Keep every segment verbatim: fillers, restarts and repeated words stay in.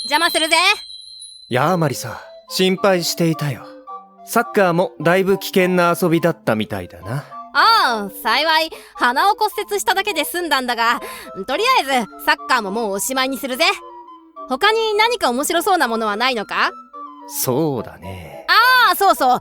邪魔するぜ。 やあマリサ、心配していたよ。サッカーもだいぶ危険な遊びだったみたいだな。 ああ、幸い鼻を骨折しただけで済んだんだが、とりあえずサッカーももうおしまいにするぜ。他に何か面白そうなものはないのか？ そうだね。 ああ、そうそう。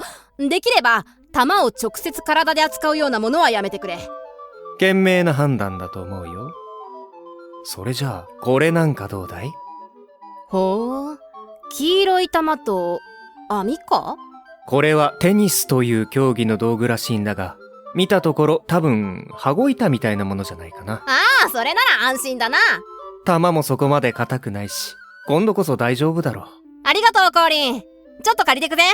できれば球を直接体で扱うようなものはやめてくれ。 賢明な判断だと思うよ。それじゃあこれなんかどうだい？ ほう、黄色い球と網か？ これはテニスという競技の道具らしいんだが、見たところ多分羽子板みたいなものじゃないかな。 ああ、それなら安心だな。 球もそこまで硬くないし、今度こそ大丈夫だろう。 ありがとうコーリン。ちょっと借りてくぜ。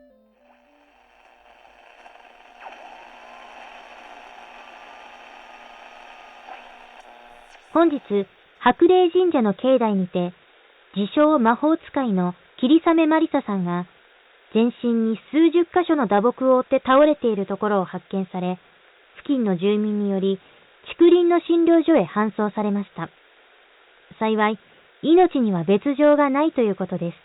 本日、白麗神社の境内にて、自称魔法使いの霧雨マリサさんが、全身に数十箇所の打撲を負って倒れているところを発見され、付近の住民により、竹林の診療所へ搬送されました。幸い、命には別状がないということです。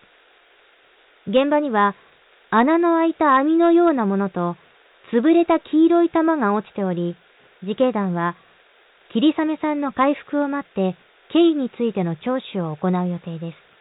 現場には、穴の開いた網のようなものと、潰れた黄色い玉が落ちており、自警団は、霧雨さんの回復を待って、経緯についての聴取を行う予定です。